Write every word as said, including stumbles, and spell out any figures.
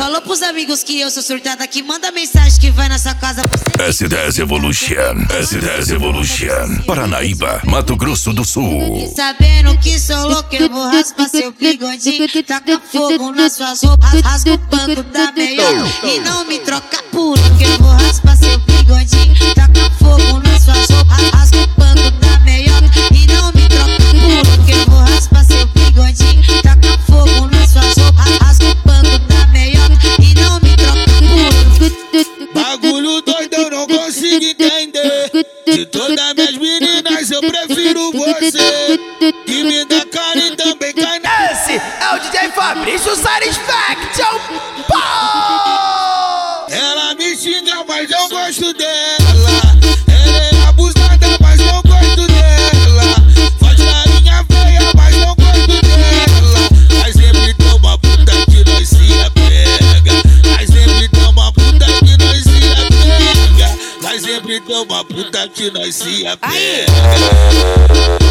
Falou pros amigos que eu sou surtada, que manda mensagem que vai nessa casa pra você. S dez Evolution, S dez Evolution, Paranaíba, Mato Grosso do Sul. Sabendo que sou louco, eu vou raspar seu bigodinho. Taca fogo nas suas roupas, rasga o banco da melhor. E não me troca por um, que eu vou raspar seu bigodinho. Taca fogo nas suas roupas, rasga o banco da melhor. E não me troca por um, que eu vou raspar seu bigodinho. Taca fogo nas suas roupas, rasga o banco da melhor. E não me troca por um. Bagulho doido, eu não consigo entender. De todas minhas meninas eu prefiro você, que me dá carinho e também cai na... Esse é o D J Fabrício Satisfaction. Ela me xinga, mas eu gosto dela. Ela é abusada, mas eu gosto dela. Faz carinha feia, mas eu gosto dela. Mas sempre toma puta que nós se apega. Mas sempre toma puta que nós se apega. Mas sempre toma puta que nós se apega.